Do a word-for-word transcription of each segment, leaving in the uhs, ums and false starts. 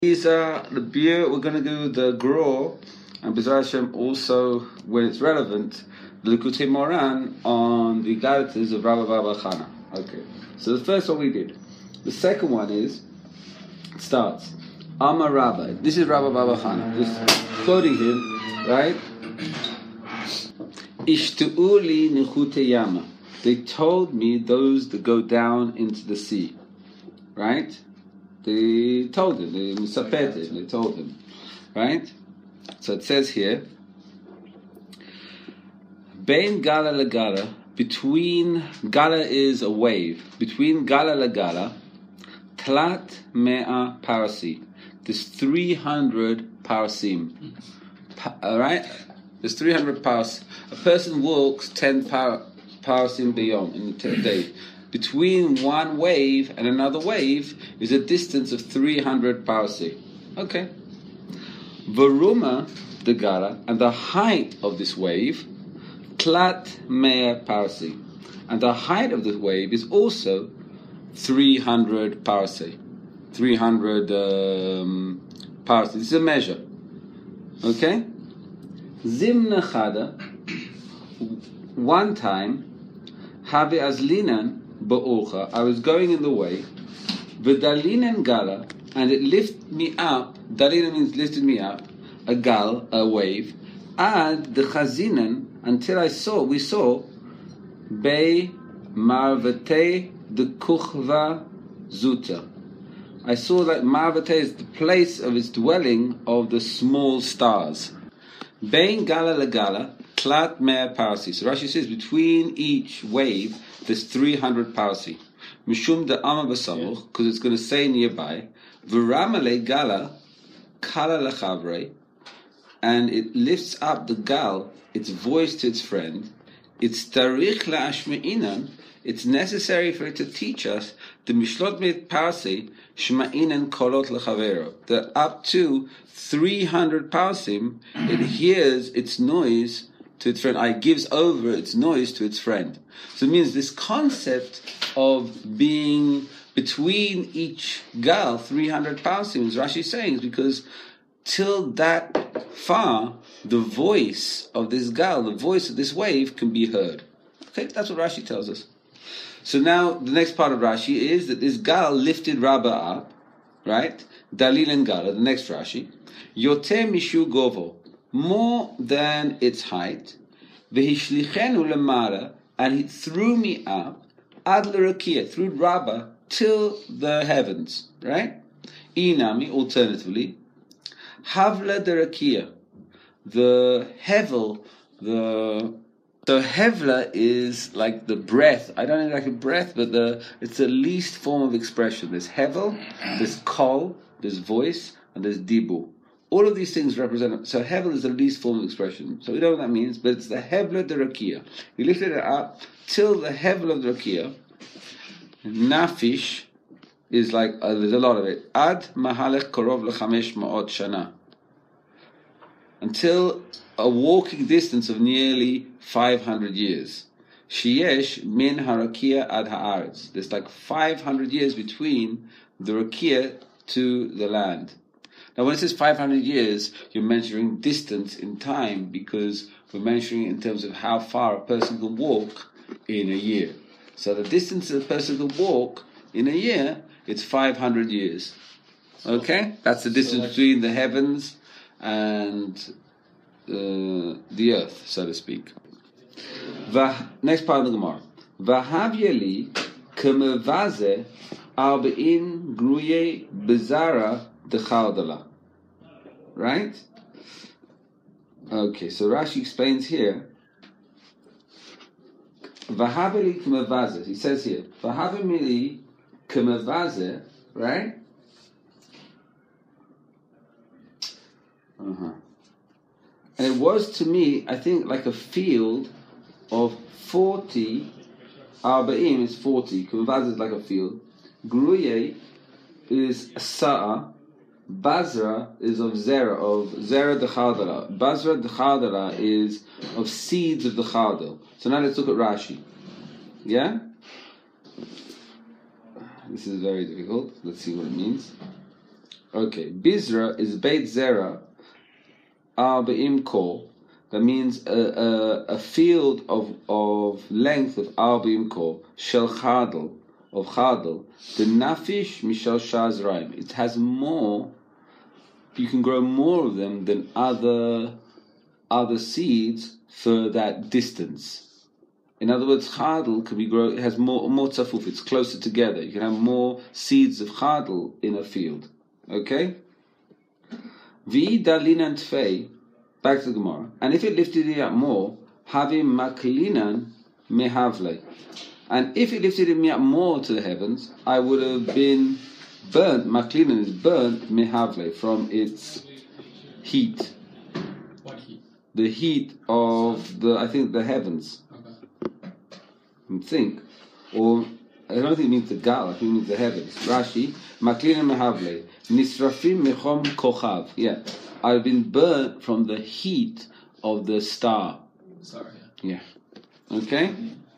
Isa, the beer, we're going to do the Gror, and B'ezras Hashem also, when it's relevant, the Likutei Moran on the Galatas of Rabbi Baba Chana. Okay, so the first one we did. The second one is, it starts, Amar Rabbi, this is Rabbi Baba Chana, just quoting him, right? Ishtu'uli Nechute Yama. They told me those that go down into the sea, right? They told him, they misapeted, they told him, right? So it says here, Bein Gala Lagala, between, Gala is a wave, between Gala Lagala, Tlat Mea Parasi, there's three hundred parasim, pa, alright? There's three hundred paras. A person walks ten par, parasim beyond in a day. Between one wave and another wave is a distance of three hundred parsi. Okay. Varuma, the Gala, and the height of this wave, Tlat Mea Parsi. And the height of the wave is also three hundred parsi. three hundred um, parsi. This is a measure. Okay? Zimna Chada, one time, Habe Azlinan, Ba'ocha, I was going in the way, V'dalinen Gala, and it lifted me up. Dalina means lifted me up, a gal, a wave, ad the Chazinan, until I saw, we saw, Bei Marvate the Kuchva Zuta. I saw that Marvate is the place of its dwelling of the small stars. Bein Gala Lagala, Tlat Mea Parsi. So Rashi says between each wave there's three hundred parsi. Mishum de Amma Basamuch, because it's going to say nearby, V'ramale Gala, Kala Lechavre, and it lifts up the gal, its voice to its friend. It's Tarich La'ashme'inan, it's necessary for it to teach us the Mishlot Mit Parsi, Shma'inan Kolot Lechavero, that up to three hundred parsim, it hears its noise to its friend. I gives over its noise to its friend. So it means this concept of being between each gal, three hundred parsim, as Rashi is saying, is because till that far, the voice of this gal, the voice of this wave can be heard. Okay, that's what Rashi tells us. So now the next part of Rashi is that this gal lifted Rabba up, right? Dalil and Gala, the next Rashi. Yoter mishu govo, more than its height. Vehishlichenu lemara, and he threw me up, ad l'rakia, through Rabba, till the heavens, right? Inami, alternatively, havla de rakia, the hevel, the the hevla is like the breath. I don't know like a breath, but the it's the least form of expression. There's hevel, there's kol, there's voice, and there's dibu. All of these things represent. So hevel is the least form of expression. So we know what that means, but it's the hevla de rakia. He lifted it up till the hevla of the rakia. Nafish is like uh, there's a lot of it. Ad mahalech korov lechamesh ma'ot shana. Until a walking distance of nearly five hundred years. Sheyesh min harakia ad haaretz. There's like five hundred years between the rakia to the land. Now when it says five hundred years, you're measuring distance in time because we're measuring in terms of how far a person can walk in a year. So the distance a person can walk in a year, it's five hundred years. Okay? That's the distance between the heavens and uh, the earth, so to speak. Va, next part of the Gemara. Vahavyeli kemevaze arba'in gruye bezara dechaldala. Right? Okay, so Rashi explains here. Vahavyeli kemevaze. He says here. Vahavyeli kemevaze. Right? Uh-huh. And it was to me, I think, like a field of forty, Arba'im is forty, Kumvaz is like a field, Gruye is Sa'a, Bazra is of Zera, of Zera de Chaldala. Bazra de Chaldala is of seeds of the Chaldal. So now let's look at Rashi. Yeah? This is very difficult. Let's see what it means. Okay, Bizra is Beit Zera Arba'im Kol. That means a, a, a field of of length of Arba'im Kol. Shel Chadel, of Chadel. The Nafish Mishal Shazraim. It has more, you can grow more of them than other other seeds for that distance. In other words, Chadel can be grown, it has more, more tzafuf, it's closer together. You can have more seeds of Chadel in a field. Okay? Vi dalinan tfei, back to the Gemara. And if it lifted it up more, havim maklinan mehavle. And if it lifted me up more to the heavens, I would have been burnt. Maklinan is burnt mehavle, from its heat. What heat? The heat of the, I think, the heavens. Okay. I think. Or, I don't think it means the gal, I think it means the heavens. Rashi, Maklinan mehavle. Nisrafim mechom kochav. Yeah. I've been burnt from the heat of the star. Sorry. Yeah. Okay?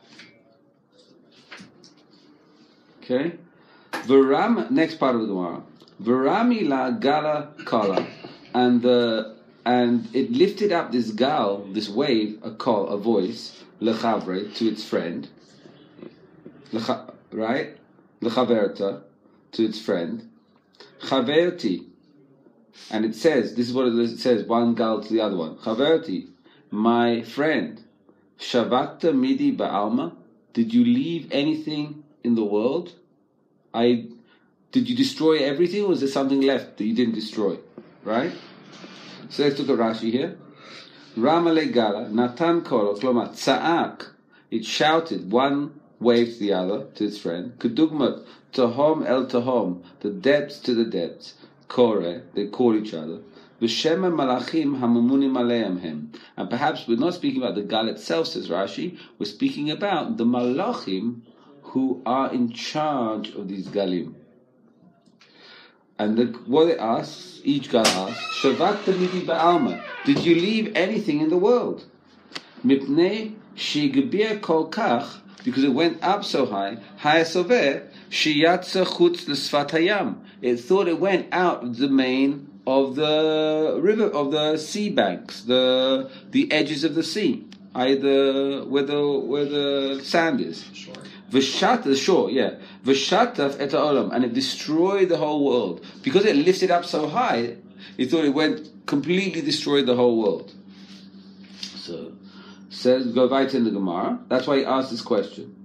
Okay? Varam, next part of the Gemara. Varami la gala kala. And the and it lifted up this gal, this wave, a call, a voice, lechavre, to its friend. Lecha, right? Lechaverta, to its friend. Chaverti. And it says, this is what it says, one gal to the other one. Chaverti, my friend, Shavakta midi ba'alma, did you leave anything in the world? I did you destroy everything, or was there something left that you didn't destroy? Right? So let's look at Rashi here. Ramale gala, Natan koro, kloma, tza'ak, it shouted one wave to the other, to its friend, Kedugmat, tahom el tahom, the depths to the depths. Kore, they call each other. V'shema malachim hamamunim aleim hem. And perhaps we're not speaking about the gal itself, says Rashi. We're speaking about the malachim who are in charge of these galim. And the, what they ask, each gal asks, Shavakta midi ba'alma, did you leave anything in the world? Mipnei shigbir kol kach, because it went up so high, hayasover, shiyatza chutz l'sfat hayam. It thought it went out of the main of the river, of the sea banks, the the edges of the sea, either where the where the sand is. Sure. V'shat, the shore, yeah. V'shataf et ha'olam, and it destroyed the whole world because it lifted up so high. It thought it went completely destroyed the whole world. So says go right in the Gemara. That's why he asked this question.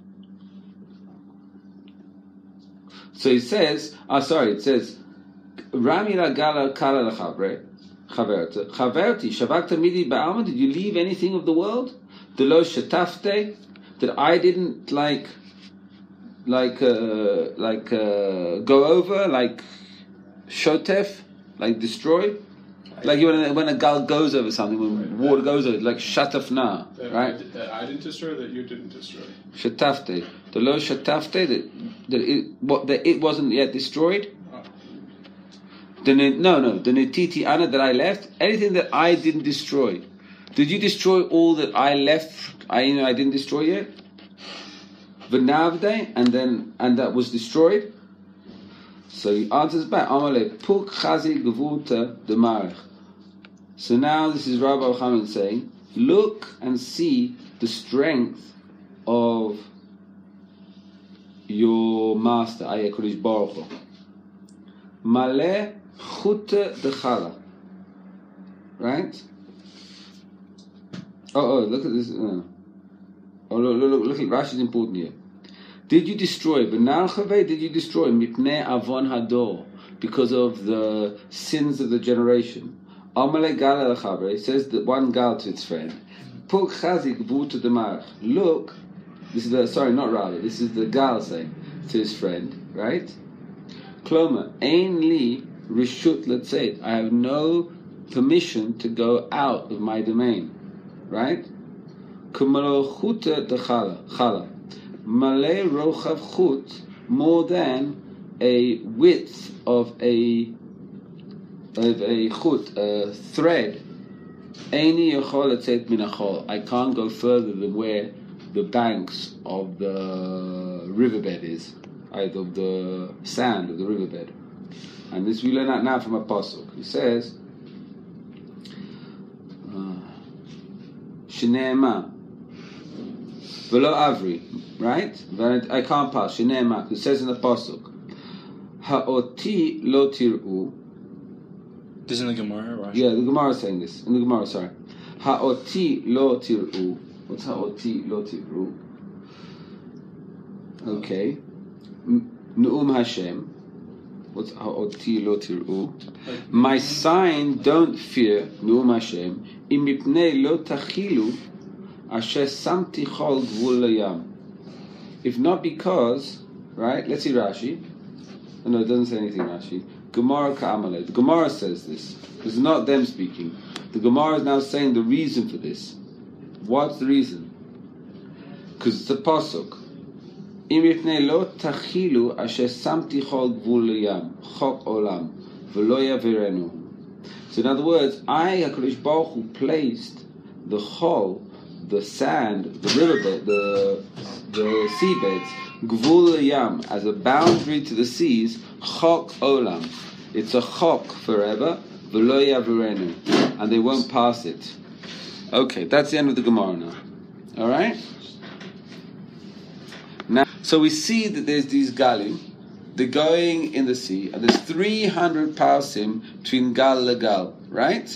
So he says, ah, oh, sorry, it says, Rami la gala kala lechavre, chaverta, chaverti, shavakta midi ba'alma, did you leave anything of the world? Delo shatafte, that I didn't like, like, uh, like, uh, go over, like, shotef, like destroy? Like when a, when a gal goes over something, when right, water that, goes over, like shatafna, right? I, that I didn't destroy, that you didn't destroy. Shatafte, the lo shatafte, that that it what that it wasn't yet destroyed. Oh. The no no the netiti ana that I left, anything that I didn't destroy. Did you destroy all that I left? I you know I didn't destroy yet. V'navde, and then and that was destroyed. So he answers back, Amale puk chazi gevuta demarich. So now this is Rabbi Yochanan saying, look and see the strength of your master, Ayakulish Baruch Hu. Male chute dechala. Right? Oh, oh, look at this. Uh, oh, look, look, look, look at Rashi's important here. Did you destroy? Did you destroy? Mipnei avon hador, because of the sins of the generation. Amale gala lechabre, says that one gal to its friend. Puk chazik vuta demarach. Look, this is the sorry, not Rabbi. This is the gal saying to his friend, right? Kloma ein li rishut letzeit. I have no permission to go out of my domain, right? Kumalo chuta dechala chala. Malay rochav chut, more than a width of a of a chut, a thread. Eini yochol letzeit min hachol. I can't go further than where the banks of the riverbed is, either of the sand of the riverbed. And this we learn out now from a pasuk. He says, Shneema, velo avri, right? I can't pass. Shneema, it says in the pasuk, ha'oti lo tir'u. This is in the Gemara, right? Yeah, the Gemara is saying this. In the Gemara, sorry. Ha'oti lo tir'u. What's ha'oti lo tir'u? Okay. Nu'um Hashem. What's ha'oti lo tir'u? My sign, don't fear, Nu'um Hashem. Im mipnei lo tachilu asher samti chol gvul layam. If not because, right? Let's see Rashi. Oh, no, it doesn't say anything, Rashi. Gemara ka'amaleh. The Gemara says this. This is not them speaking. The Gemara is now saying the reason for this. What's the reason? Because it's a pasuk. Im yifnei lo tachilu asher samti chol gvul layam chok olam v'lo yavirenu. So in other words, I, HaKadosh Baruch Hu, placed the chol, the sand, the riverbed, the the seabeds, gvul layam, as a boundary to the seas, chok olam. It's a chok forever, v'lo yavirenu, and they won't pass it. Okay, that's the end of the Gemara now. All right. Now, so we see that there's these galim, they're going in the sea, and there's three hundred parsim between gal and gal, right?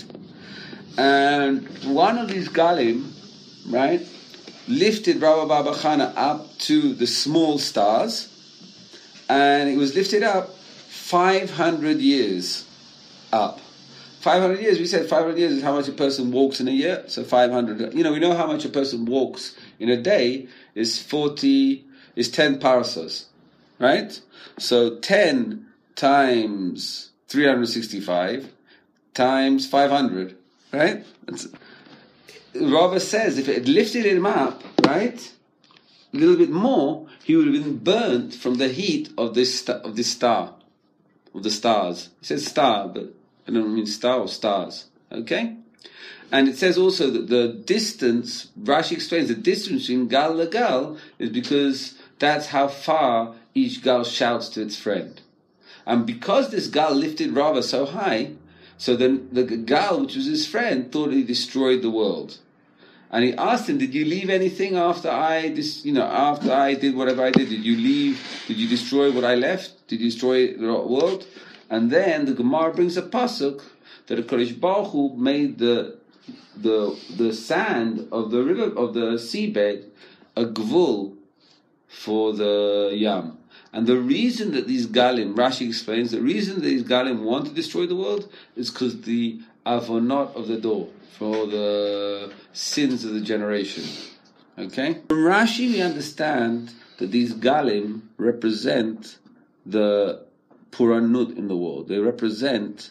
And one of these galim, right, lifted Rabbi Baba Chana up to the small stars, and it was lifted up five hundred years up. five hundred years, we said five hundred years is how much a person walks in a year, so five hundred, you know, we know how much a person walks in a day is forty, is ten parasos, right? So ten times three hundred sixty-five times five hundred, right? It's, Rava says if it had lifted him up, right, a little bit more, he would have been burnt from the heat of this sta- of this star, of the stars. It says star, but I don't mean star or stars, okay? And it says also that the distance, Rashi explains the distance between gal and gal is because that's how far each gal shouts to its friend. And because this gal lifted Rava so high, so then the gal, which was his friend, thought he destroyed the world. And he asked him, did you leave anything after I, this, you know, after I did whatever I did? Did you leave, did you destroy what I left? Did you destroy the world? And then the Gemara brings a pasuk that the Kodesh Baruch Hu made the the the sand of the river of the seabed a gvul for the yam. And the reason that these galim, Rashi explains, the reason that these galim want to destroy the world is because the avonot of the door, for the sins of the generation. Okay? From Rashi we understand that these galim represent the puranut in the world. They represent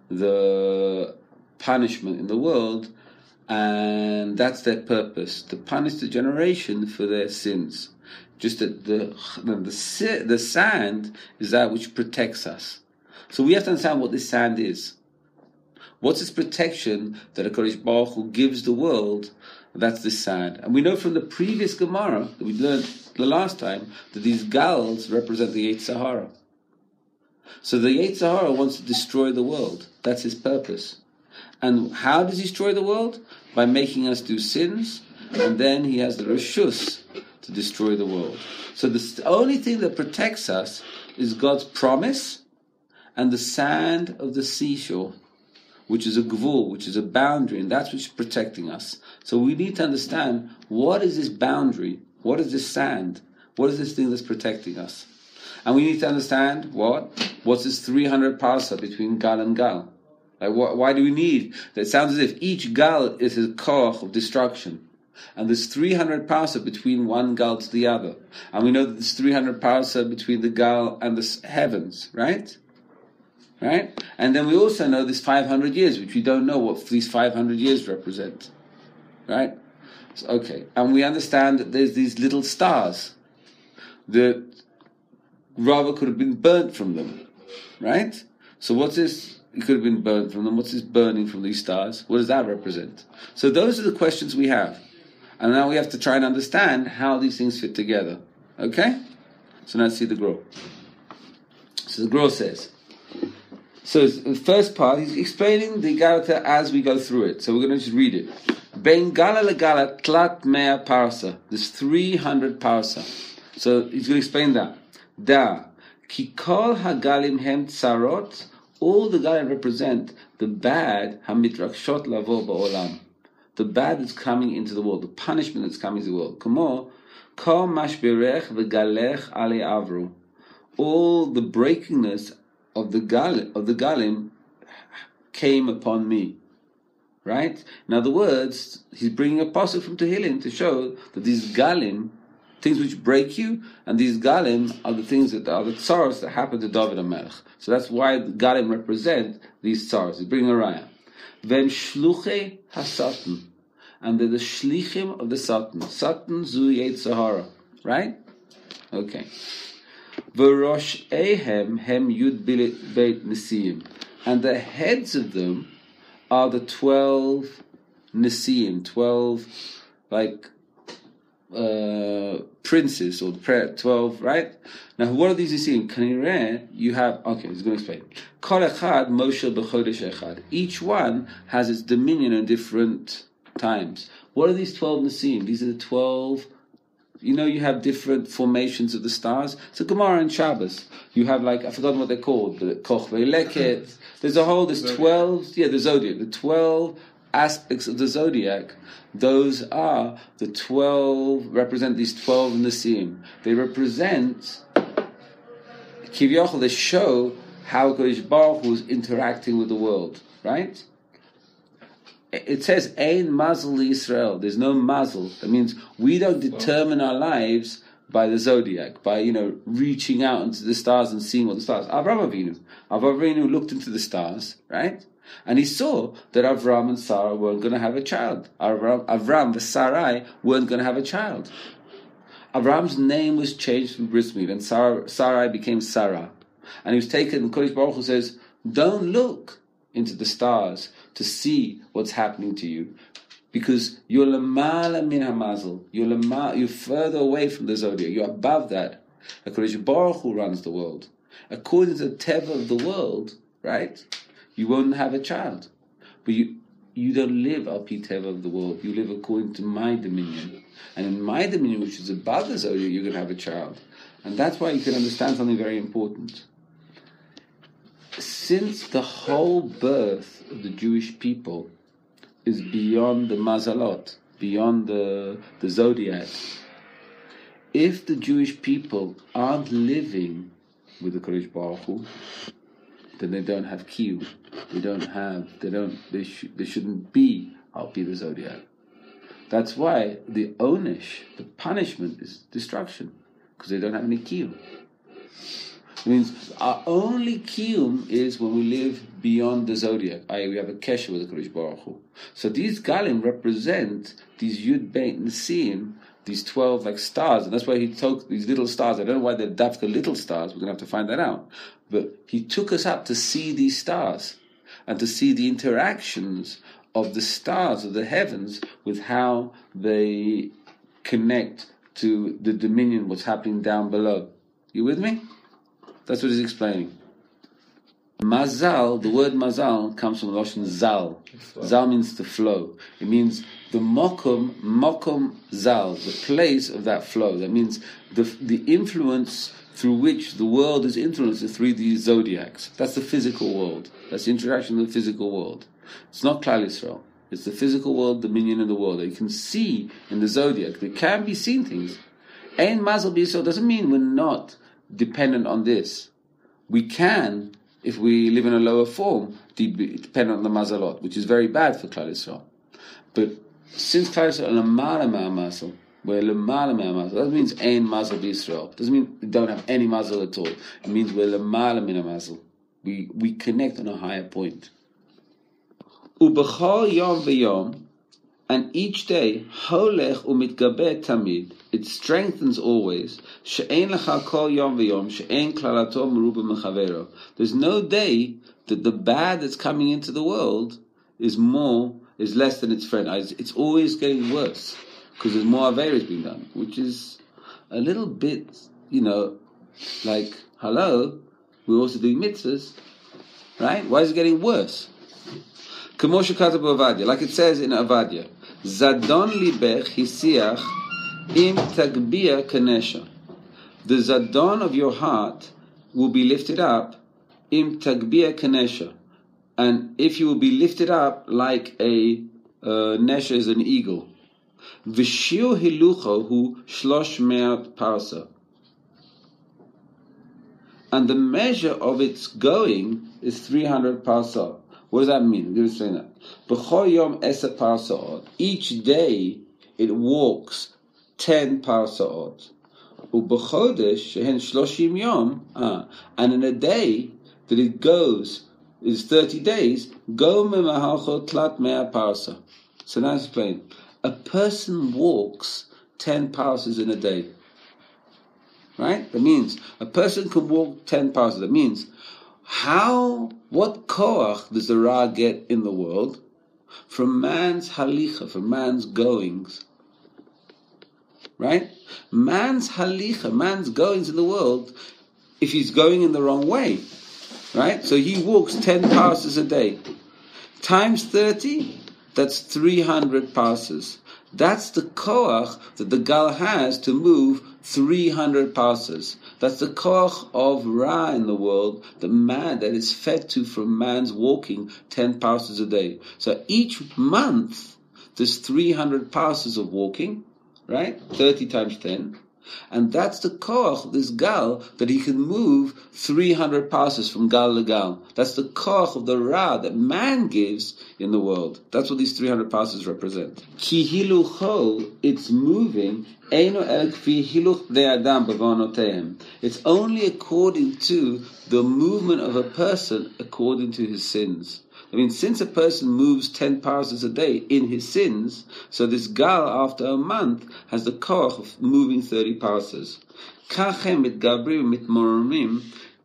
the punishment in the world, and that's their purpose, to punish the generation for their sins. Just that the the the sand is that which protects us. So we have to understand what this sand is. What's its protection that HaKadosh Baruch Hu gives the world? That's the sand. And we know from the previous Gemara that we learned the last time that these gals represent the Yetzer Hara. So the Yetzer Hara wants to destroy the world. That's his purpose. And how does he destroy the world? By making us do sins, and then he has the Rishus to destroy the world. So the only thing that protects us is God's promise and the sand of the seashore, which is a gvul, which is a boundary, and that's what's protecting us. So we need to understand, what is this boundary? What is this sand? What is this thing that's protecting us? And we need to understand what? What's this three hundred parsa between gal and gal? Like, wh- why do we need? It sounds as if each gal is a koch of destruction. And there's three hundred parsa between one gal to the other. And we know that there's three hundred parsa between the gal and the heavens, right? Right? And then we also know this five hundred years, which we don't know what these five hundred years represent. Right? So, okay. And we understand that there's these little stars that Rava could have been burnt from them. Right? So what's this? It could have been burnt from them. What's this burning from these stars? What does that represent? So those are the questions we have. And now we have to try and understand how these things fit together. Okay? So now let's see the Gro. So the Gro says, So the first part, he's explaining the Galata as we go through it. So we're going to just read it. Ben Gala Legala Tlat Mea Parsa. There's three hundred parsa. So he's going to explain that. Da. Ki kol hagalim hem tsarot. All the galim represent the bad hamitrakshot lavo ba'olam. The bad that's coming into the world. The punishment that's coming into the world. Kamo kol mashberech v'galech ali avru. All the breakingness of the gal of the galim came upon me, right? In other words, he's bringing a pasuk from Tehillim to show that these galim, things which break you, and these galim are the things that are the tsaros that happen to David HaMelech. So that's why the galim represent these tsaros. He's bringing a raya. Vem shluchei hasatan, and they're the shlichim of the Satan. Satan zu Yetzer Hara, right? Okay. V'rosh ehem hem yud beit nesiim, and the heads of them are the twelve nesiim, twelve like uh, princes or twelve, right? Now, what are these nesiim? Kanireh, you have. Okay, he's going to explain. Kol echad moshel b'chodesh echad. Each one has its dominion in different times. What are these twelve nesiim? These are the twelve. You know, you have different formations of the stars. So Gemara and Shabbos, you have like, I've forgotten what they're called, the Koch Ve'leket. There's a whole, there's twelve, yeah, the zodiac, the twelve aspects of the zodiac. Those are the twelve, represent these twelve Nesiim. They represent, Kivyochel, they show how Kodesh Baruch Hu is interacting with the world, right? It says, Ein mazel Yisrael. There's no mazel. That means we don't determine our lives by the zodiac, by, you know, reaching out into the stars and seeing what the stars. Avraham Avinu. Avraham Avinu looked into the stars, right? And he saw that Avram and Sarah weren't going to have a child. Avram, Avram and Sarai weren't going to have a child. Avram's name was changed from Bris Milah, and Sarah, Sarai became Sarah. And he was taken, and Kodesh Baruch Hu says, don't look into the stars to see what's happening to you, because you're lamala min hamazel. You're lamala, you're further away from the zodiac. You're above that. HaKadosh Baruch Hu runs the world. According to the teva of the world, right? You won't have a child, but you you don't live al pi teva of the world. You live according to my dominion, and in my dominion, which is above the zodiac, you're going to have a child, and that's why you can understand something very important. Since the whole birth of the Jewish people is beyond the mazalot, beyond the, the zodiac, if the Jewish people aren't living with the Kodesh Baruch Hu, then they don't have kiyum. They don't have, they don't, they, sh- they shouldn't be al pi the zodiac. That's why the onish, the punishment, is destruction, because they don't have any kiyum. It means our only kiyum is when we live beyond the zodiac. that is, we have a kesher with the Kodesh Baruch Hu. So these galim represent these Yud Beit Nesiim, these twelve like stars, and that's why he took these little stars. I don't know why they're dafka little stars. We're going to have to find that out. But he took us up to see these stars and to see the interactions of the stars of the heavens with how they connect to the dominion, what's happening down below. You with me? That's what he's explaining. Mazal, the word mazal comes from the Lashon zal. Zal means to flow. It means the mokum, mokum zal, the place of that flow. That means the the influence through which the world is influenced through these zodiacs. That's the physical world. That's the interaction of the physical world. It's not Klal Yisrael. It's the physical world, dominion of the world. That you can see in the zodiac. There can be seen things. Ein mazal b'Yisrael doesn't mean we're not dependent on this. We can, if we live in a lower form, depend on the mazalot, which is very bad for Klal Yisrael. But since Klal Yisrael lemala ma'amazal, we're lemala ma'amazal, that means ein mazal b'Yisrael. Doesn't mean we don't have any mazal at all. It means we're lemala min ha'mazal. We we connect on a higher point. Ubechol yom v'yom, and each day, holech umitgabe tamid, it strengthens always. She'ein lecha kol yom v'yom, she'ein klalato meruba mechavero. There's no day that the bad that's coming into the world is more, is less than its friend. It's always getting worse because there's more averos being done, which is a little bit, you know, like, hello, we're also doing mitzvahs, Right? Why is it getting worse? Like it says in Avadia, Zadon libech hisiach im tagbia kanesha. The zadon of your heart will be lifted up im tagbia kanesha. And if you will be lifted up like a uh, nesha is an eagle. V'shir hilucho hu shlosh me'at parsa. And the measure of its going is three hundred parsa. What does that mean? I'm going to explain that. B'chol yom esa parsaot. Each day it walks ten parsaot. U'b'chodesh shehen shloshim yom. Ah, and in a day that it goes is thirty days. Go memahalcho tlat mea parsa. So now let's explain. A person walks ten parsas in a day. Right? That means a person can walk ten parsas. That means how, what koach does the Ra get in the world? From man's halicha, from man's goings. Right? Man's halicha, man's goings in the world, if he's going in the wrong way. Right? So he walks ten parsas a day. Times thirty, that's three hundred parsas. That's the koach that the Gal has to move three hundred parsas. That's the koach of Ra in the world, the man that is fed to from man's walking ten parsas a day. So each month there's three hundred parsas of walking, right? thirty times ten. And that's the koach of this Gal, that he can move three hundred parsas from Gal to Gal. That's the koach of the Ra that man gives in the world. That's what these three hundred parsas represent. Ki hilucho, it's moving. Eino el kfi hiluch bnei adam b'avonotehem. It's only according to the movement of a person according to his sins. I mean, since a person moves ten parsas a day in his sins, so this Gal, after a month, has the koach of moving thirty parsas. Kachem mitgabrim mitmoromim,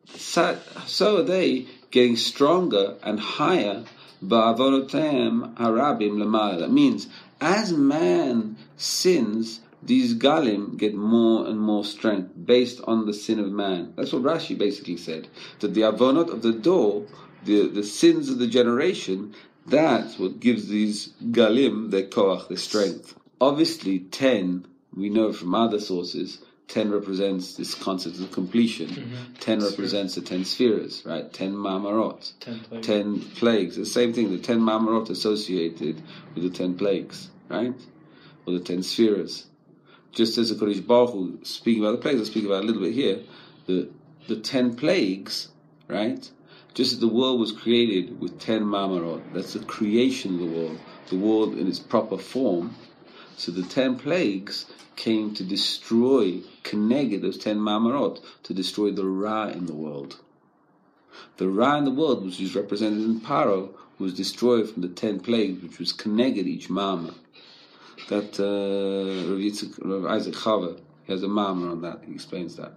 so are they getting stronger and higher. Ba'avonotehem harabim lemala. That means, as man sins, these galim get more and more strength based on the sin of man. That's what Rashi basically said. That the avonot of the door, the, the sins of the generation, that's what gives these galim their koach, their strength. Obviously, ten, we know from other sources, ten represents this concept of completion. Mm-hmm. Ten represents the ten spheres, right? Ten mamarot. Ten plagues. Ten plagues. The same thing, the ten mamarot associated with the ten plagues, right? Or the ten spheres. Just as the Kodesh Baruch Hu, speaking about the plagues, I'll speak about it a little bit here, the the ten plagues, right? Just as the world was created with ten mamarot, that's the creation of the world, the world in its proper form. So the ten plagues came to destroy, connect those ten mamarot, to destroy the Ra in the world. The Ra in the world, which is represented in Paro, was destroyed from the ten plagues, which was connected each mama. That uh, Rav, Yitzchak, Rav Isaac Chava, he has a mama on that. He explains that.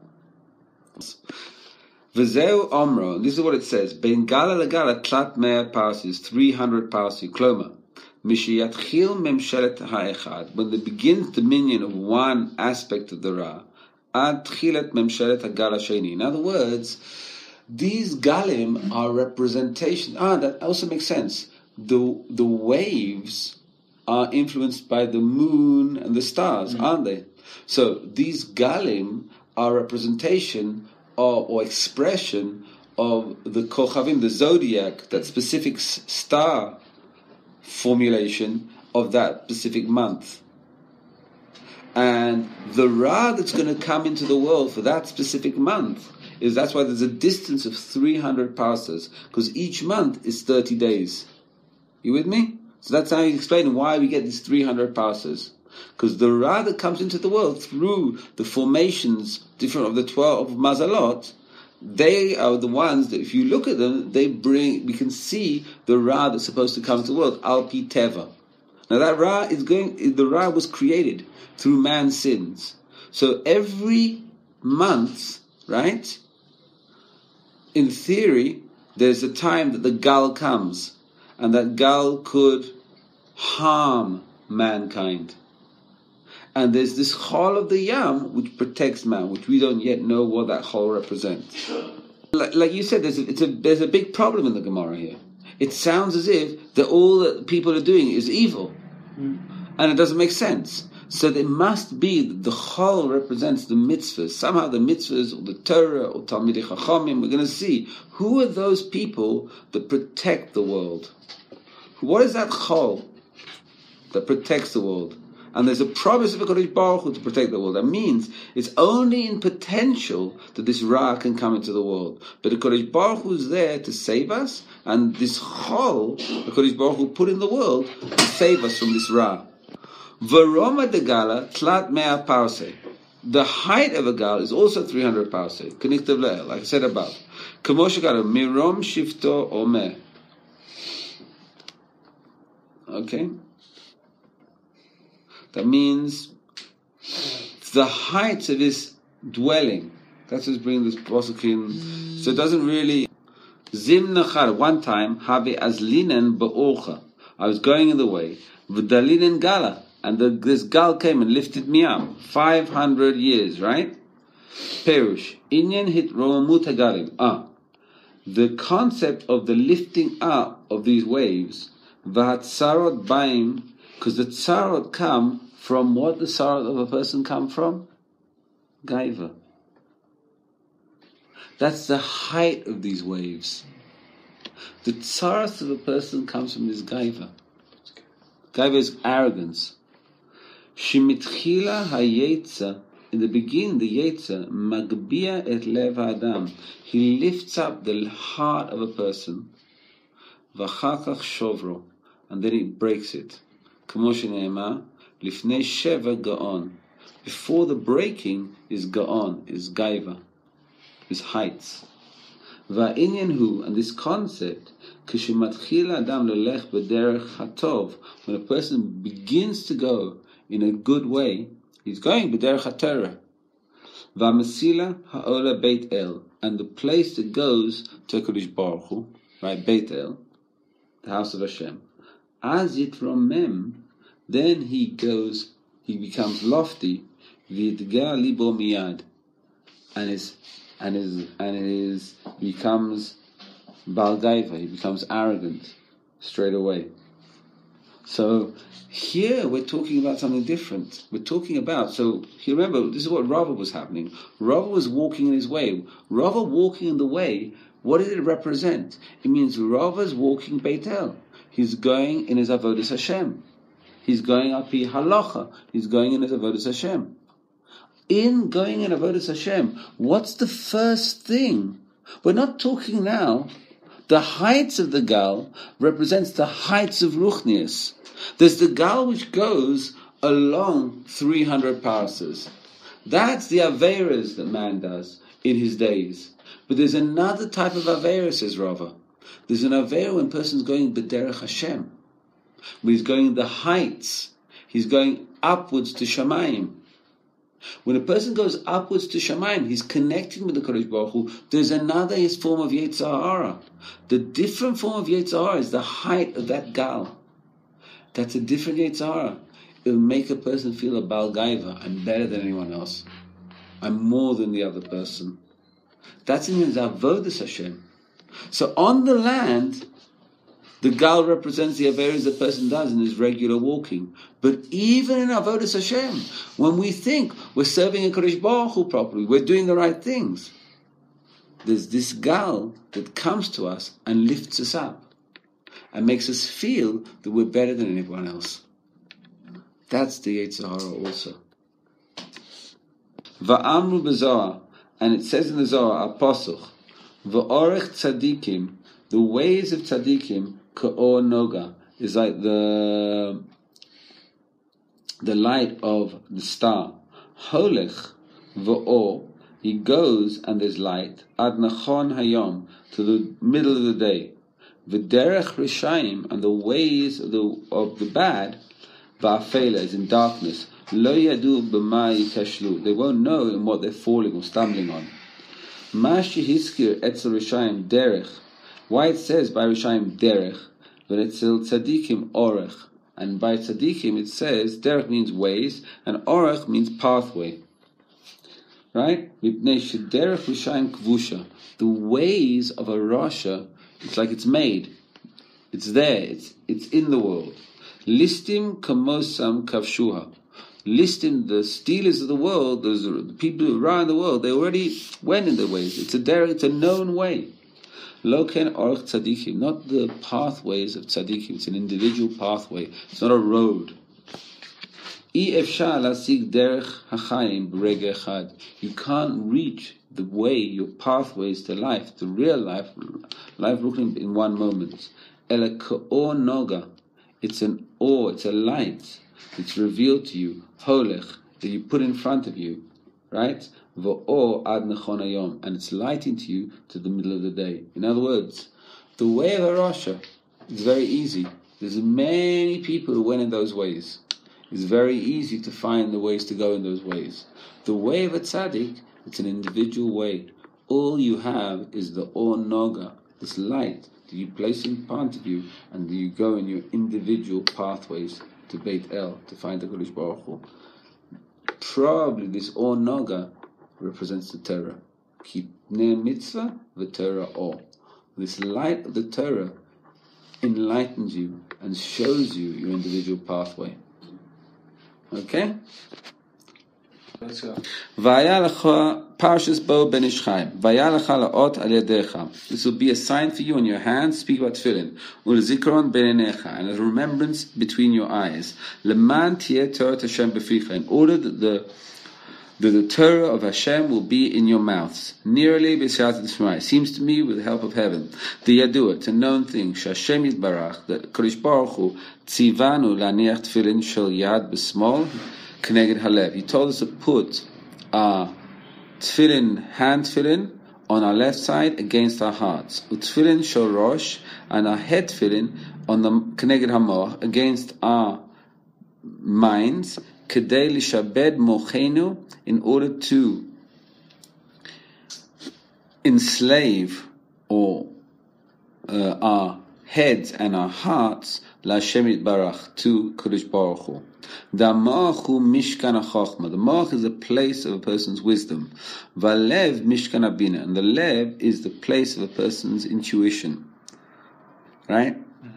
V'zeu omro, and this is what it says: Ben gala legala tlat mea parsis, three hundred parsi. Kloma, mishiyatchil memshelet ha'echad, when it begins dominion of one aspect of the Ra, ad tchilet memshelet ha'gal ha'sheni. In other words, these galim are representation. Ah, that also makes sense. The the waves are influenced by the moon and the stars, mm-hmm. aren't they? So these galim are representation or, or expression of the kochavim, the zodiac, that specific star formulation of that specific month. And the Ra that's going to come into the world for that specific month is, that's why there's a distance of three hundred parsas, because each month is thirty days. You with me? So that's how he's explaining why we get these three hundred parsas. Because the Ra that comes into the world through the formations, different of the twelve of Mazalot, they are the ones that, if you look at them, they bring, we can see the Ra that's supposed to come into the world, Al Pi Teva. Now that Ra is going, the Ra was created through man's sins. So every month, right, in theory, there's a time that the Gal comes, and that Gal could harm mankind. And there's this Chol of the Yam which protects man, which we don't yet know what that Chol represents. Like, like you said, there's a, it's a, there's a big problem in the Gemara here. It sounds as if that all that people are doing is evil. Mm. And it doesn't make sense. So there must be, the Chol represents the mitzvahs. Somehow the mitzvahs, or the Torah, or Talmidei Chachamim, we're going to see, who are those people that protect the world? What is that Chol that protects the world? And there's a promise of a Kodesh Baruch Hu to protect the world. That means it's only in potential that this Ra can come into the world. But the Kodesh Baruch Hu is there to save us, and this Chol, the Kodesh Baruch Hu put in the world to save us from this Ra. Varoma de Gala tlat mea parseh. The height of a gal is also three hundred parseh. Connected le'el, like I said above. Kamo shekara mirom shifto omer. Okay. That means the height of his dwelling. That's what's bringing this pasuk in. So it doesn't really. Zim nachar. One time, havi azlinen ba'orcha. I was going in the way. V'dalinen gala. And the, this gal came and lifted me up. five hundred years, right? Perush. Inyan hit romamut hagalim. Ah. The concept of the lifting up of these waves. V'hatzarot baim. Because the tzarot come from what the tzarot of a person come from? Gaiva. That's the height of these waves. The tzarot of a person comes from this gaiva. Gaiva is arrogance. Shemitchila hayetza, in the beginning, the yetza, magbia et lev adam. He lifts up the heart of a person. V'chakach shovro. And then he breaks it. Before the breaking is Ga'on, is Gaiva, is heights. Va'inyan, and this concept, when a person begins to go in a good way, he's going b'derech haTorah. Va'masila ha'ola Beit El, and the place that goes to Kodesh Baruch Hu, right, Beit El, the house of Hashem. As it romem, then he goes, he becomes lofty, v'yidgar libo miyad, and is, and is, and is becomes bal gaiva, he becomes arrogant straight away. So here we're talking about something different. We're talking about, so you remember, this is what Rava was happening. Rava was walking in his way. Rava walking in the way, what did it represent? It means Rava's walking Beit El. He's going in his avodas Hashem. He's going up in halacha. He's going in his avodas Hashem. In going in avodas Hashem, what's the first thing? We're not talking now. The heights of the gal represents the heights of ruchnius. There's the gal which goes along three hundred parses. That's the aveiras that man does in his days. But there's another type of aveira, says Rava. There's an aveira when a person's going b'derech Hashem. When he's going the heights, he's going upwards to Shamayim. When a person goes upwards to Shamayim, he's connecting with the Kodesh Baruch Hu. There's another his form of Yetzer Hara. The different form of Yetzer Hara is the height of that gal. That's a different Yetzer Hara. It'll make a person feel a Bal Gaiva. I'm better than anyone else. I'm more than the other person. That's in his avodas Hashem. So on the land, the gal represents the averas the person does in his regular walking. But even in avodas Hashem, when we think we're serving a Kodesh Baruch Hu properly, we're doing the right things, there's this gal that comes to us and lifts us up and makes us feel that we're better than anyone else. That's the Yetzer Hara also. Va'amru b'Zohar, and it says in the Zohar, Aposuch, va'orech tzadikim, the ways of tzadikim, ka'or noga, is like the the light of the star. Holech va'or, he goes and there's light, ad nachon hayom, to the middle of the day. V'derech rishayim, and the ways of the, of the bad, va'afela, is in darkness. Lo yadu b'ma yikashlu, they won't know in what they're falling or stumbling on. Mashi hiskir etzel rishayim derech, why it says by rishayim derech, but etzel tzadikim orech, and by tzadikim it says derech means ways and orech means pathway. Right? The ways of a Rasha, it's like it's made. It's there. It's it's in the world. Listim kamosam kavshuha. Listim, the stealers of the world, those are the people who run the world, they already went in the ways. It's a derech, it's a known way. Loken orch tzadikim, not the pathways of tzadikim. It's an individual pathway. It's not a road. You can't reach the way, your pathways to life, to real life, life in one moment. It's an awe, it's a light. It's revealed to you, holech, that you put in front of you, right? V'or ad nechon hayom, and it's lighting to you to the middle of the day. In other words, the way of a Rasha is very easy. There's many people who went in those ways. It's very easy to find the ways to go in those ways. The way of a tzaddik, it's an individual way. All you have is the or noga, this light that you place in front of you, and you go in your individual pathways to Beit El, to find the Kodesh Baruch Hu. Probably this or noga represents the Torah. Kipnei mitzvah, the Torah or. This light of the Torah enlightens you and shows you your individual pathway. Okay? Let's go. Parshas Bo ben Ish Chaim. Laot al yadecha. This will be a sign for you on your hands. Speak about tefillin. Ulzikron ben einecha, and a remembrance between your eyes. Leman tieh Torah Hashem beficha. In order that the that the Torah of Hashem will be in your mouths. Nearly b'siyat d'shmai. Seems to me with the help of heaven. The yadua, it's a known thing. Shashem yitbarach, that Kodesh Baruch Hu tzivanu laniach tefillin shel yad b'smol k'neged halev. He told us to put our tefillin, hand tefillin, on our left side against our hearts. Utfillin shel rosh, and our head tefillin on the k'neged hamoch, against our minds. Kedei lishabed mochenu, in order to enslave or uh, our heads and our hearts la Hashem Yitbarach, to Kodesh Baruch Hu. The Moach hu Mishkan HaChochma. The Moach is the place of a person's wisdom. Valev Mishkan HaBina, and the Lev is the place of a person's intuition. Right?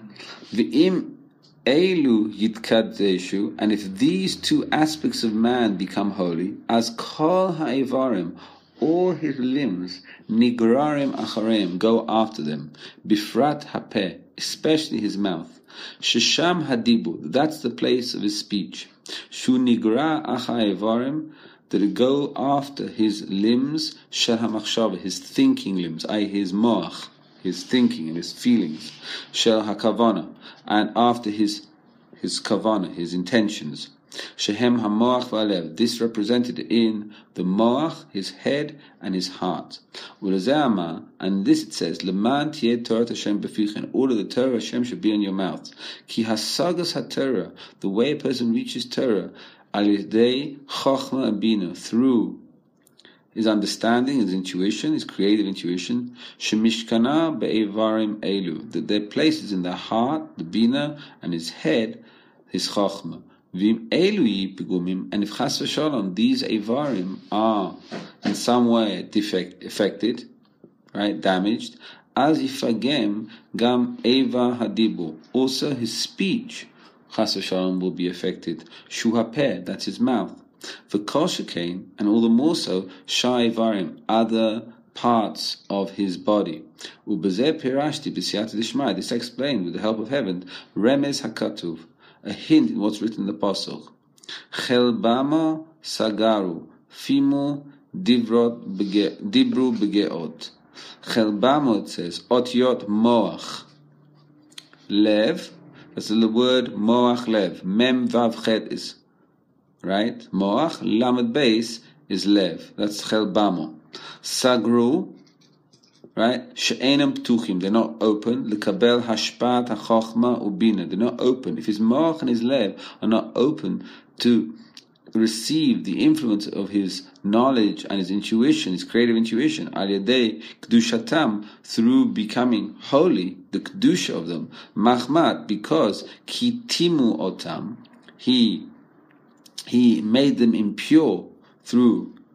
V'im Eilu Yitkadeshu, and if these two aspects of man become holy, as Kol Ha'ivarim, all his limbs, Nigrarim Achareim, go after them, Bifrat Hapeh, especially his mouth, Shesham Hadibu, that's the place of his speech, Shu Nigra Acha'ivarim, that it go after his limbs, Shel HaMachshava, his thinking limbs, that is his moach, his thinking and his feelings, Shel HaKavana, and after his his kavana, his intentions, Shehem HaMoach VaLev, this represented in the moach, his head and his heart. Ulazama, and this it says, Leman tieh Torah Hashem beficha, in order the Torah Hashem should be in your mouth. Ki hasagas haTorah, the way a person reaches Torah, al yedei chochma abina, through his understanding, his intuition, his creative intuition, shemishkana be'evarim elu, that their places in the heart, the bina, and his head, his chachma. Vim elu yipigumim, and if chas v'shalom, these evarim are in some way defect, affected, right, damaged, as ifagem gam eva hadibu, also his speech, chas v'shalom, will be affected. Shuhapeh, that's his mouth. For Kosher came, and all the more so, Shai Varim, other parts of his body. Ubezeh pirashti b'siyata d'shmai, this explained with the help of heaven, Remez HaKatuv, a hint in what's written in the Pasuk. Chelbama sagaru, fimu divrot bege, dibru begeot. Chelbama, it says, otiot moach, lev, that's the word moach lev, mem vav chet is, right? Moach, lamed base is lev. That's chelbamo. Sagru, right? She'enam ptuchim, they're not open. Lekabel hashpat hachachma ubina, they're not open. If his moach and his lev are not open to receive the influence of his knowledge and his intuition, his creative intuition, al yadei kedushatam, through becoming holy, the kedusha of them, machmat, because kitimu otam, he He made them impure through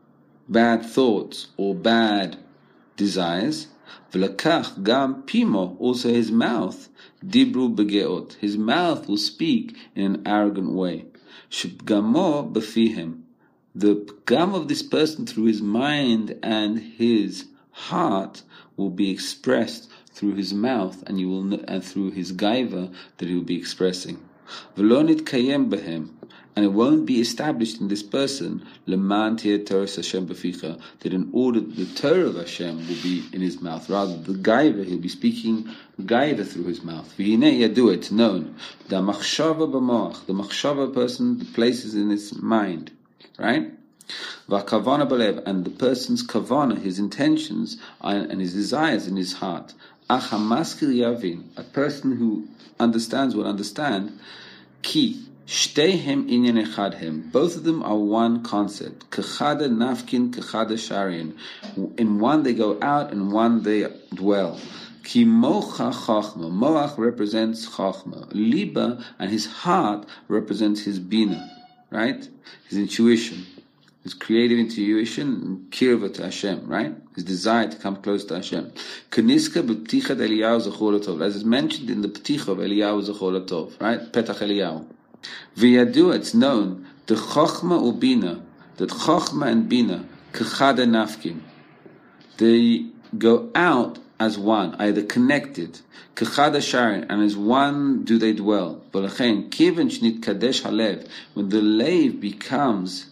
bad thoughts or bad desires. V'lakach gam pimo, also his mouth, dibru begeot, his mouth will speak in an arrogant way. Shepgamo befihem, the pgam of this person through his mind and his heart will be expressed through his mouth, and you will and through his gaiva that he will be expressing. V'lo nitkayem behem, and it won't be established in this person leman tiyeh Torah Hashem beficha, that in order the Torah of Hashem will be in his mouth. Rather, the gaiva, he'll be speaking gaiva through his mouth. V'hinei yadu, it's known. The machshava b'moach, the machshava person, the places in his mind, right? V'kavana b'lev, and the person's kavana, his intentions and his desires in his heart. Ach hamaskil yavin, a person who understands will understand. Ki shteihem inyan echadhem, both of them are one concept. Kechada nafkin, kechada sharin. In one they go out, and one they dwell. Ki mocha chachma, moach represents chachma. Liba, and his heart represents his bina, right? His intuition. His creative intuition, kirva to Hashem, right? His desire to come close to Hashem. Keniska b'ptichat Eliyahu zachor latov, as is mentioned in the pticha of Eliyahu zachor latov, right? Petach Eliyahu. V'yadu, it's known, the chochma ubina, that chochma and bina, kechada nafkin, they go out as one, either connected, kechada sharin, and as one do they dwell. V'lachein, kiven shnit kadesh halev, when the lev becomes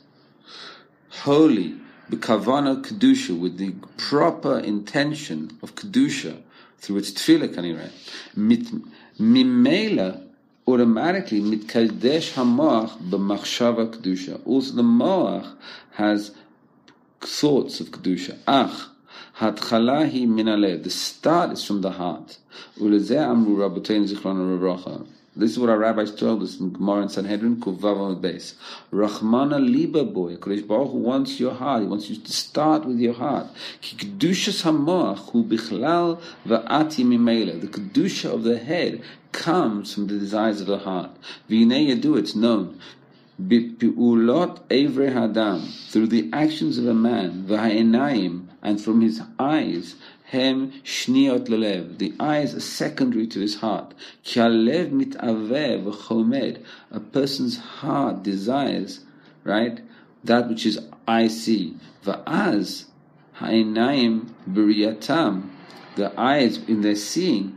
holy, b'kavana kedusha, with the proper intention of kedusha through its tefillah, kanireh, mimela, automatically mitkadesh hamoach b'machshava kedusha. Also, the moach has thoughts of kedusha. Ach hatchala hi min halev. The start is from the heart. Ulezeh amru Rabbeinu zichrono levracha. This is what our rabbis told us in Gemara and Sanhedrin, Kuvav Amud Beis. Rachmana liba boy, Kodesh Baruch Hu wants your heart. He wants you to start with your heart. Ki kedushas hamoach hu bichlal va'ati mimela. The kedusha of the head comes from the desires of the heart. V'hinei yadu, it's known. Bi'ulot evrei hadam, through the actions of a man, v'ha'enayim, and from his eyes, hem shniot lelev, the eyes are secondary to his heart. Ki halev mitaveh v'chomed, a person's heart desires, right, that which is I see. Va'az ha'enayim b'riyatam, the eyes in their seeing,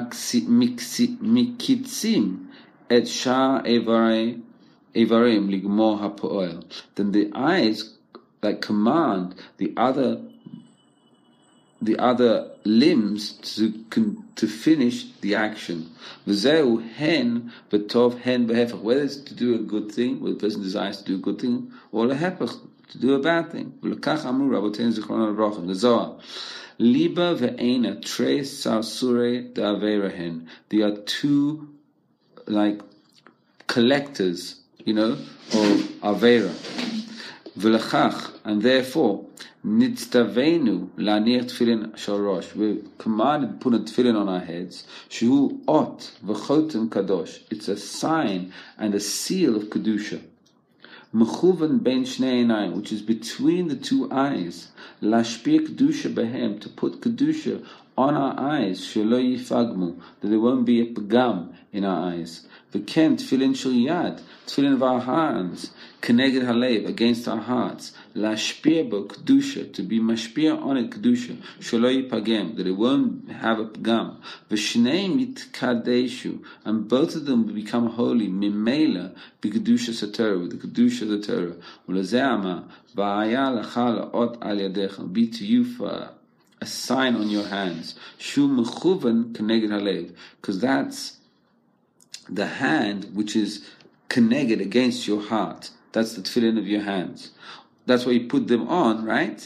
mikitzim et shah evarei evarim ligmor hapoel. Then the eyes that command the other the other limbs to to finish the action. V'zeu hen v'tov hen v'hefach. Whether it's to do a good thing, whether the person desires to do a good thing, or lehepach, to do a bad thing. V'lekach amru Rabbeinu zichrono levracha, the Zohar. Liba ve'ena tres sarsure da'averahen. They are two, like, collectors, you know, of avera. V'lechach, and therefore, nitztavenu la'nir tefillin shorosh. We're commanded to put a tefillin on our heads. Shehu ot v'chotem kadosh. It's a sign and a seal of kedusha. Mechuvan ben shnei einayim, which is between the two eyes. Lashpir kedusha behem, to put kedusha on our eyes. Shelo yifagmu, that there won't be a pagam in our eyes. V'ken tefillin shel yad, tefillin of our hands. Keneged halev, against our hearts. Lashpir bo kedusha, to be mashpir on it kedusha. Shelo yipagem, that it won't have a pagam. V'shnei mitkadeshu, and both of them will become holy. Mimela b'kedusha satorah, with the kedusha of the Torah. Ulezeh amar va'aya lacha la'ot al yadecha, be to you for a sign on your hands. Shu mechuvan keneged halev, because that's the hand which is keneged, against your heart. That's the tefillin of your hands. That's why you put them on, right?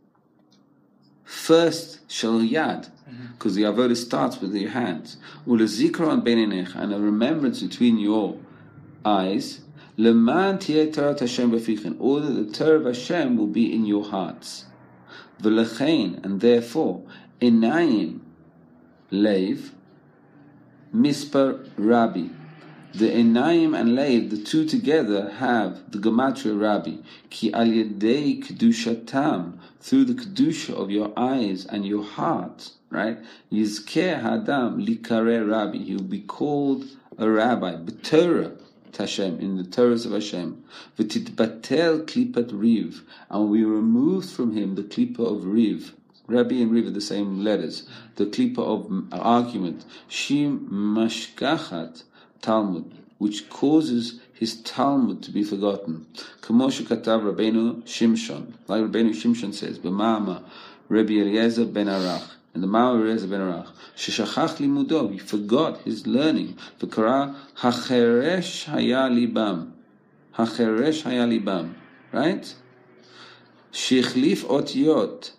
First, shel yad, because the avodah starts with your hands. Ulezikron beinenecha, and a remembrance between your eyes. Leman tiyeh Torah Hashem b'ficha, in order that the Torah of Hashem will be in your hearts. V'lechein, and therefore, enayim leiv mispar rabbi, The Enayim and Lev, the two together, have the Gematria Rabbi. Ki al yedei kedushatam, through the kedusha of your eyes and your heart, right? Yizkeh hadam likare Rabbi, he will be called a rabbi. B'Torah Hashem, in the Torahs of Hashem. V'titbatel klipat riv, and we removed from him the klipa of riv. Rabbi and Riv are the same letters. The klipa of argument. Shim mashkachat Talmud, which causes his Talmud to be forgotten. Kamosha katav Rabbeinu Shimshon, like Rabbeinu Shimshon says, B'ma'ama Rabbi Eliezer ben Arach, and the Ma'ama Eliezer ben Arach, Sheshachach limudo, he forgot his learning. V'kara hacheresh haya libam, hacheresh haya libam, right? Shechlif otiyot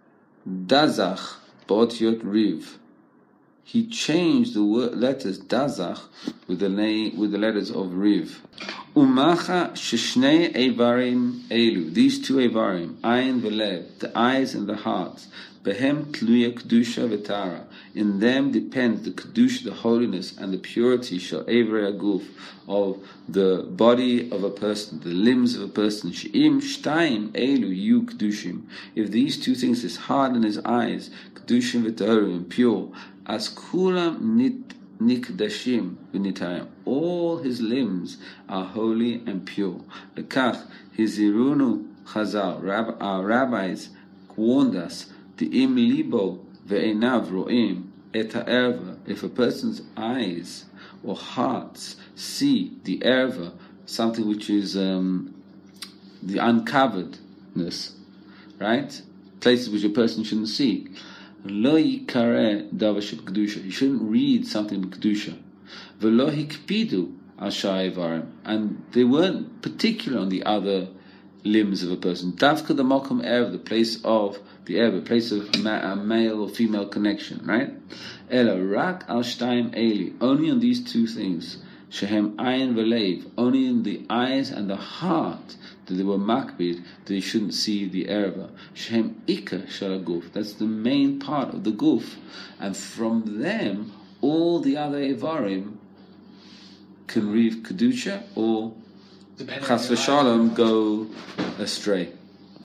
dazach ba'otiyot riv. He changed the word, letters dazach with the name, with the letters of riv. Umacha sheshnei evarim elu. These two evarim, ayin v'lev, the eyes and the heart. Behem tluya kedusha v'tara. In them depends the kedusha, the holiness and the purity shel evrei aguf, of the body of a person, the limbs of a person. She'im shtayim elu yu kedushim. If these two things, his heart and his eyes, kedushim v'tarim, pure, as kulam nit nikdashim v'nitayim, all his limbs are holy and pure. Lekach hizirunu chazal, Rab, our rabbis warned us, the im libo ve'enav ro'im et ha'erva, if a person's eyes or hearts see the erva, something which is um, the uncoveredness, right? Places which a person shouldn't see. Lo yikare davashib kedusha. You shouldn't read something with kedusha. V'lo hikpidu al sha'evarim, and they weren't particular on the other limbs of a person. Davka the makom erev, the place of the erev, the place of a male or female connection, right? Ela rak al shtayim eli, only on these two things. Shehem ayin v'leiv, only in the eyes and the heart, that they were makbid, that they shouldn't see the erva. Shehem ikka shalaguf, that's the main part of the guf, and from them all the other evarim can read kedusha or chas v'shalom go astray.